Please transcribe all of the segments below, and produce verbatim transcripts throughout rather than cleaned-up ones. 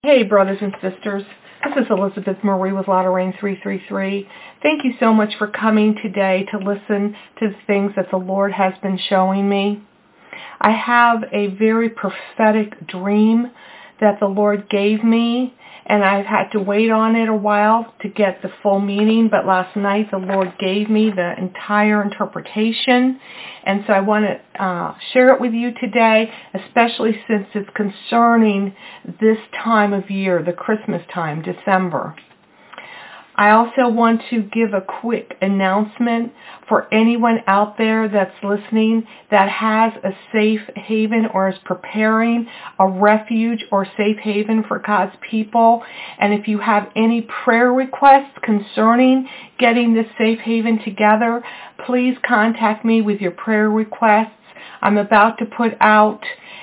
Hey, brothers and sisters. This is Elizabeth Marie with Lotta Rain three three three. Thank you so much for coming today to listen to the things that the Lord has been showing me. I have a very prophetic dream that the Lord gave me, and I've had to wait on it a while to get the full meaning, but last night the Lord gave me the entire interpretation, and so I want to uh, share it with you today, especially since it's concerning this time of year, the Christmas time, December. I also want to give a quick announcement for anyone out there that's listening that has a safe haven or is preparing a refuge or safe haven for God's people. And if you have any prayer requests concerning getting this safe haven together, please contact me with your prayer requests. I'm about to put out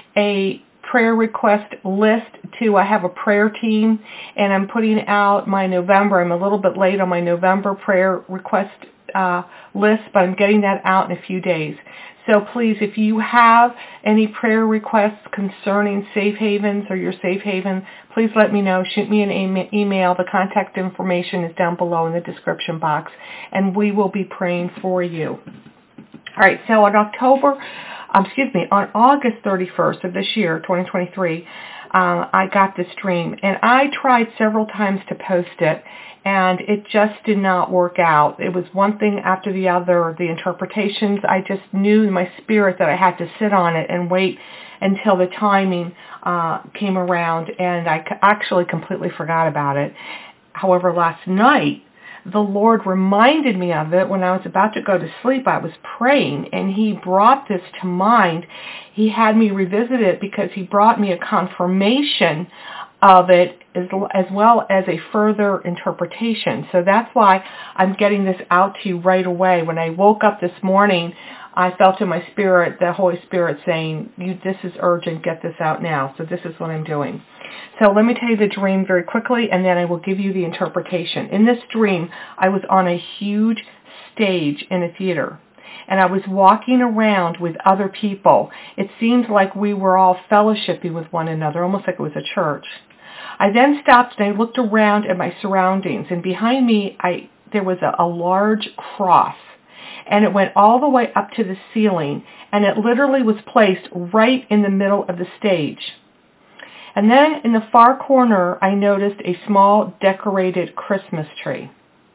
a prayer request list too. I have a prayer team, and I'm putting out my November. I'm a little bit late on my November prayer request uh, list, but I'm getting that out in a few days. So please, if you have any prayer requests concerning safe havens or your safe haven, please let me know. Shoot me an email. The contact information is down below in the description box, and we will be praying for you. All right, so on October, um, excuse me, on August thirty-first of this year, twenty twenty-three, uh, I got this dream, and I tried several times to post it, and it just did not work out. It was one thing after the other, the interpretations. I just knew in my spirit that I had to sit on it and wait until the timing uh, came around, and I actually completely forgot about it. However, last night, the Lord reminded me of it when I was about to go to sleep. I was praying, and He brought this to mind. He had me revisit it because He brought me a confirmation of it as, as well as a further interpretation. So that's why I'm getting this out to you right away. When I woke up this morning, I felt in my spirit, the Holy Spirit saying, "You, this is urgent, get this out now." So this is what I'm doing. So let me tell you the dream very quickly, and then I will give you the interpretation. In this dream, I was on a huge stage in a theater, and I was walking around with other people. It seemed like we were all fellowshipping with one another, almost like it was a church. I then stopped and I looked around at my surroundings, and behind me, I there was a, a large cross. And it went all the way up to the ceiling, and it literally was placed right in the middle of the stage. And then in the far corner, I noticed a small decorated Christmas tree.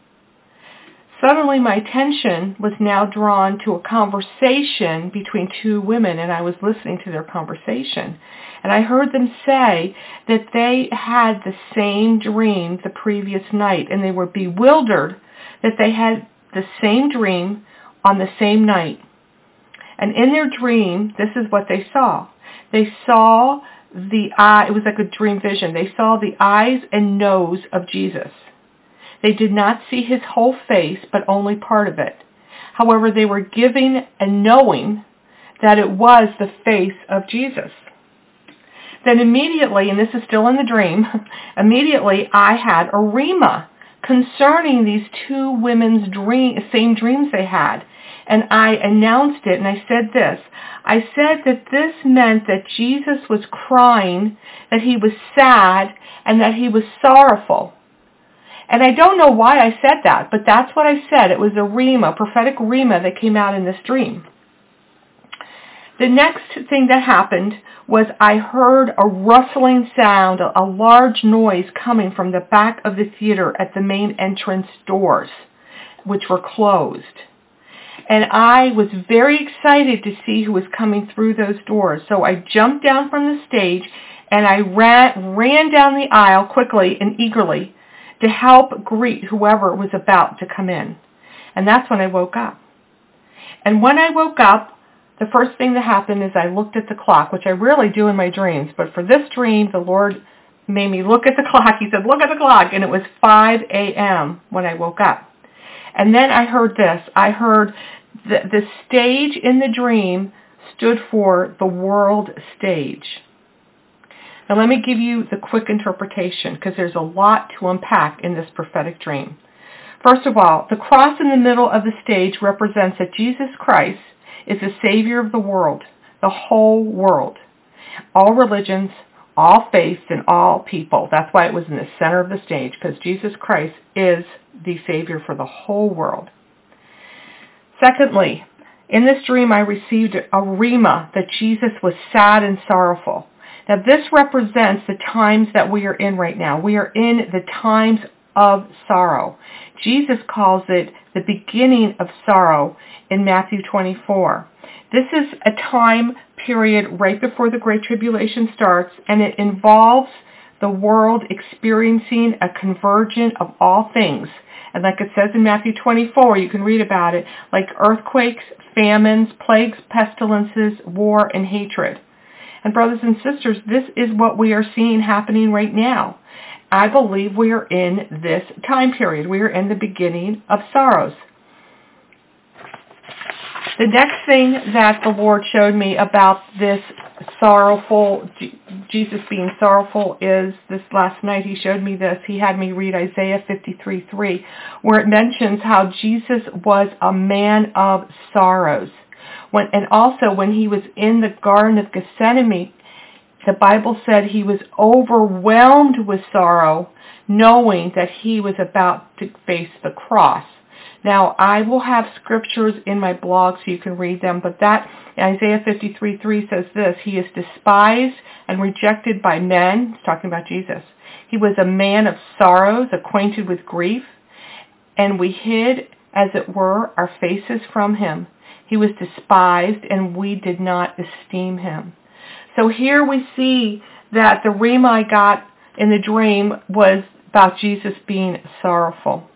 Suddenly, my attention was now drawn to a conversation between two women, and I was listening to their conversation. And I heard them say that they had the same dream the previous night, and they were bewildered that they had the same dream on the same night. And in their dream, this is what they saw. They saw the eye, it was like a dream vision. They saw the eyes and nose of Jesus. They did not see His whole face, but only part of it. However, they were giving and knowing that it was the face of Jesus. Then immediately, and this is still in the dream, immediately I had a rhema concerning these two women's dream, same dreams they had. And I announced it, and I said this. I said that this meant that Jesus was crying, that He was sad, and that He was sorrowful. And I don't know why I said that, but that's what I said. It was a rhema, a prophetic rhema that came out in this dream. The next thing that happened was I heard a rustling sound, a large noise coming from the back of the theater at the main entrance doors, which were closed. And I was very excited to see who was coming through those doors. So I jumped down from the stage, and I ran, ran down the aisle quickly and eagerly to help greet whoever was about to come in. And that's when I woke up. And when I woke up, the first thing that happened is I looked at the clock, which I rarely do in my dreams. But for this dream, the Lord made me look at the clock. He said, "Look at the clock." And it was five a.m. when I woke up. And then I heard this. I heard the, the stage in the dream stood for the world stage. Now let me give you the quick interpretation, because there's a lot to unpack in this prophetic dream. First of all, the cross in the middle of the stage represents that Jesus Christ is the Savior of the world, the whole world. All religions, all faiths and all people. That's why it was in the center of the stage, because Jesus Christ is the Savior for the whole world. Secondly, in this dream I received a rhema that Jesus was sad and sorrowful. Now this represents the times that we are in right now. We are in the times of sorrow. Jesus calls it the beginning of sorrow in Matthew twenty-four. This is a time period right before the Great Tribulation starts, and it involves the world experiencing a convergence of all things. And like it says in Matthew twenty-four, you can read about it, like earthquakes, famines, plagues, pestilences, war, and hatred. And brothers and sisters, this is what we are seeing happening right now. I believe we are in this time period. We are in the beginning of sorrows. The next thing that the Lord showed me about this sorrowful, Jesus being sorrowful, is this last night he showed me this. He had me read Isaiah fifty-three three, where it mentions how Jesus was a man of sorrows. When, and also when he was in the Garden of Gethsemane, the Bible said he was overwhelmed with sorrow, knowing that he was about to face the cross. Now, I will have scriptures in my blog so you can read them, but that Isaiah fifty-three three says this: he is despised and rejected by men. It's talking about Jesus. He was a man of sorrows, acquainted with grief, and we hid, as it were, our faces from him. He was despised, and we did not esteem him. So here we see that the rhema I got in the dream was about Jesus being sorrowful.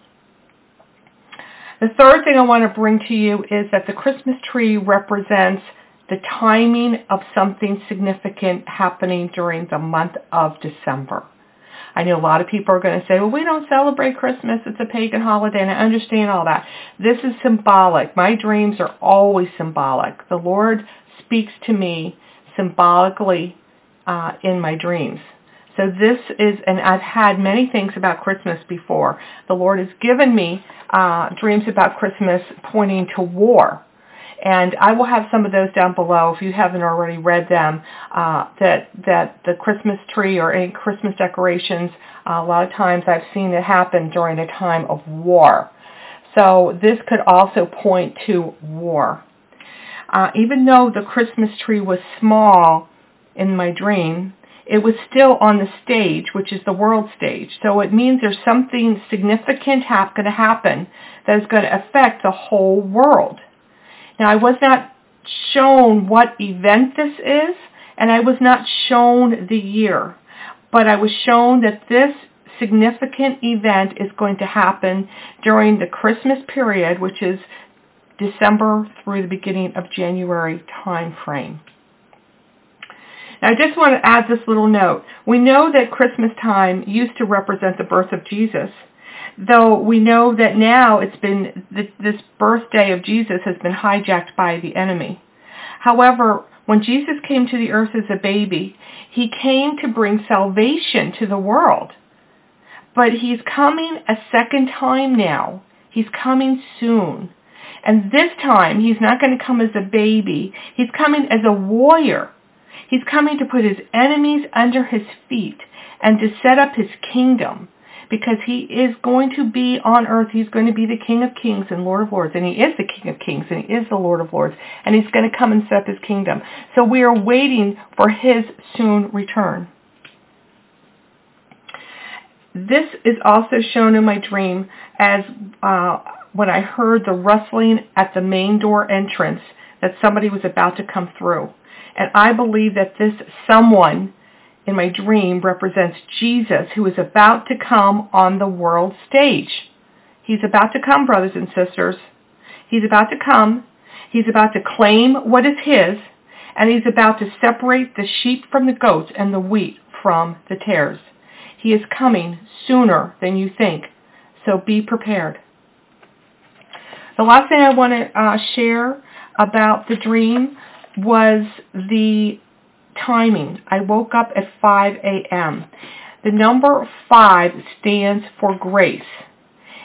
The third thing I want to bring to you is that the Christmas tree represents the timing of something significant happening during the month of December. I know a lot of people are going to say, well, we don't celebrate Christmas. It's a pagan holiday, and I understand all that. This is symbolic. My dreams are always symbolic. The Lord speaks to me symbolically uh, in my dreams. So this is, and I've had many things about Christmas before. The Lord has given me uh, dreams about Christmas pointing to war. And I will have some of those down below if you haven't already read them, uh, that that the Christmas tree or any Christmas decorations, uh, a lot of times I've seen it happen during a time of war. So this could also point to war. Uh, even though the Christmas tree was small in my dream, it was still on the stage, which is the world stage. So it means there's something significant ha- going to happen that is going to affect the whole world. Now, I was not shown what event this is, and I was not shown the year, but I was shown that this significant event is going to happen during the Christmas period, which is December through the beginning of January time frame. Now, I just want to add this little note. We know that Christmas time used to represent the birth of Jesus, though we know that now it's been, this birthday of Jesus has been hijacked by the enemy. However, when Jesus came to the earth as a baby, he came to bring salvation to the world. But he's coming a second time now. He's coming soon. And this time, he's not going to come as a baby. He's coming as a warrior. He's coming to put his enemies under his feet and to set up his kingdom, because he is going to be on earth. He's going to be the King of Kings and Lord of Lords, and he is the King of Kings, and he is the Lord of Lords, and he's going to come and set up his kingdom. So we are waiting for his soon return. This is also shown in my dream as uh, when I heard the rustling at the main door entrance, that somebody was about to come through. And I believe that this someone in my dream represents Jesus, who is about to come on the world stage. He's about to come, brothers and sisters. He's about to come. He's about to claim what is his, and he's about to separate the sheep from the goats and the wheat from the tares. He is coming sooner than you think, so be prepared. The last thing I want to uh, share about the dream was the timing. I woke up at five a.m. The number five stands for grace.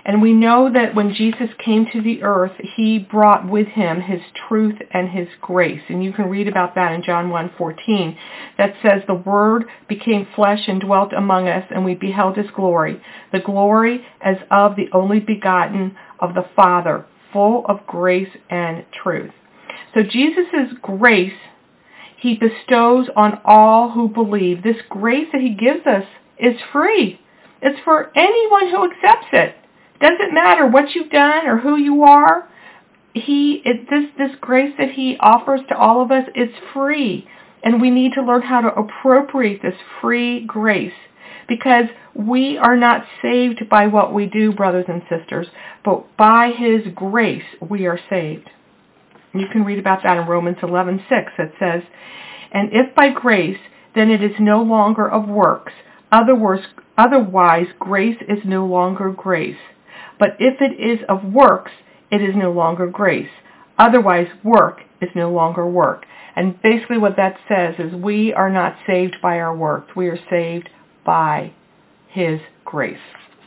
And we know that when Jesus came to the earth, he brought with him his truth and his grace. And you can read about that in John one fourteen. That says, the Word became flesh and dwelt among us, and we beheld his glory, the glory as of the only begotten of the Father, full of grace and truth. So Jesus' grace he bestows on all who believe. This grace that he gives us is free. It's for anyone who accepts it. Doesn't matter what you've done or who you are. He, it, this, this grace that he offers to all of us is free. And we need to learn how to appropriate this free grace, because we are not saved by what we do, brothers and sisters, but by his grace we are saved. You can read about that in Romans eleven six. It says, and if by grace, then it is no longer of works. Otherwise, otherwise grace is no longer grace. But if it is of works, it is no longer grace. Otherwise, work is no longer work. And basically what that says is we are not saved by our works. We are saved by his grace.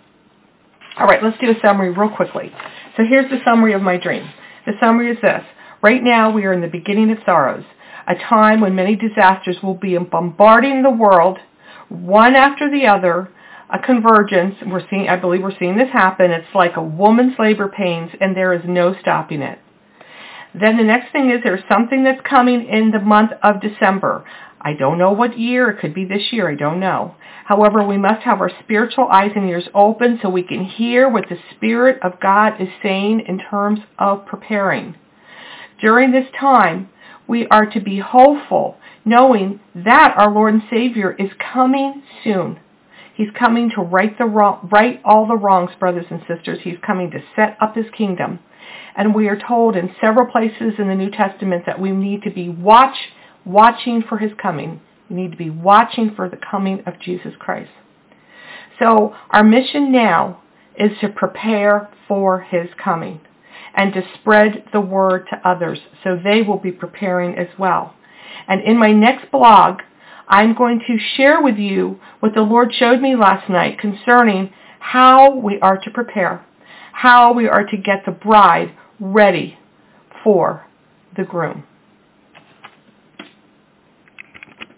All right, let's do a summary real quickly. So here's the summary of my dream. The summary is this. Right now we are in the beginning of sorrows, a time when many disasters will be bombarding the world, one after the other, a convergence. We're seeing, I believe we're seeing this happen. It's like a woman's labor pains, and there is no stopping it. Then the next thing is there's something that's coming in the month of December. I don't know what year. It could be this year. I don't know. However, we must have our spiritual eyes and ears open so we can hear what the Spirit of God is saying in terms of preparing. During this time, we are to be hopeful, knowing that our Lord and Savior is coming soon. He's coming to right the wrong, right all the wrongs, brothers and sisters. He's coming to set up his kingdom. And we are told in several places in the New Testament that we need to be watch, watching for his coming. We need to be watching for the coming of Jesus Christ. So our mission now is to prepare for his coming and to spread the word to others so they will be preparing as well. And in my next blog, I'm going to share with you what the Lord showed me last night concerning how we are to prepare, how we are to get the bride ready for the groom.